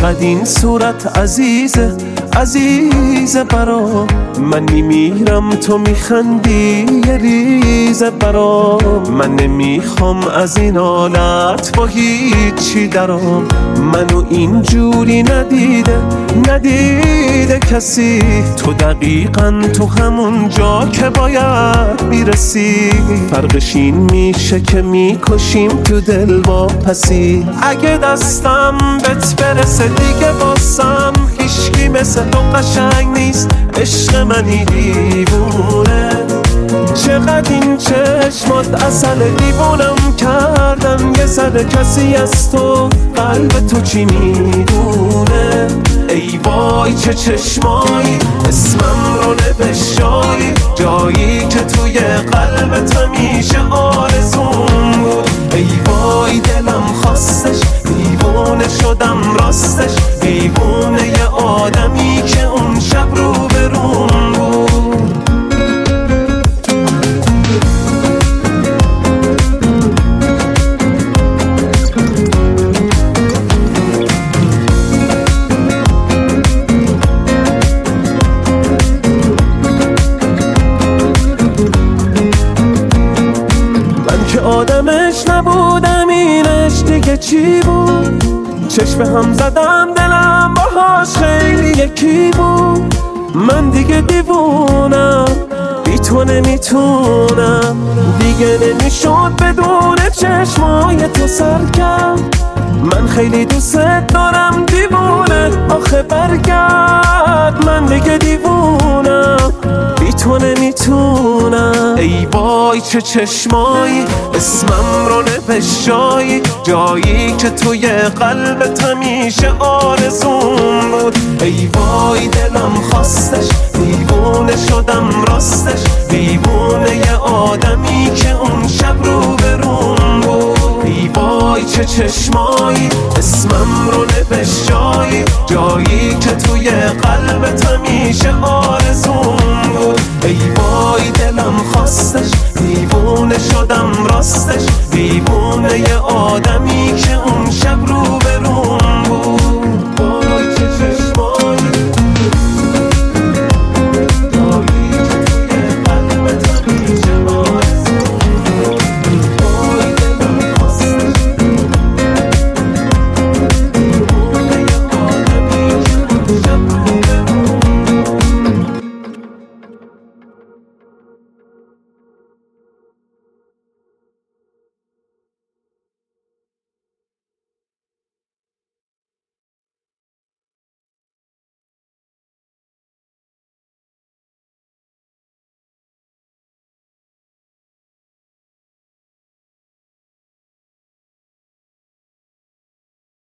چقدر این صورت عزیزه عزیزه برام. من میمیرم تو میخندی یه ریزه برام. من نمیخوام از این حالت با هیچی درام. منو اینجوری ندیده کسی. تو دقیقاً تو همون جا که باید میرسی. فرقش این میشه که میکشیم تو دل با پسی. اگه دستم بهت برسه دیگه واسم هیچکی مثل تو قشنگ نیست. عشق منی دیوونه. چقدر این چشمات عسل دیوونم کردن. یه ذره کسی از تو قلب تو چی میدونه. ای وای چه چشمایی اسمم رو نوشتایی. جایی که توی قلبت همیشه آرزوم بود. ای وای دلم خواستش دیوونه شدم راستش. دیوونه یه آدمی که اون شب رو به روم بود. آدمش نبودم اینش دیگه چی بود. چشم هم زدم دلم باهاش خیلی یکی بود. من دیگه دیوونم بی تو نمیتونم. دیگه نمیشد بدون چشمای تو سرکم. من خیلی دوست دارم دیوونه آخه برگرد. من دیگه دیوونم بی تو نمیتونم. ای وای چه چشمایی اسمم رو نوشتایی. جایی که توی قلبت همیشه آرزوم بود. ای وای دلم خواستش دیوونه شدم راستش. دیوونه یه آدمی که اون شب رو به روم بود. ای وای چه چشمایی اسمم رو نوشتایی. جایی که توی قلبت همیشه آرزوم بود. ای وای دلم خواستش دیوونه شدم راستش. دیوونه یه آدمی که اون شب رو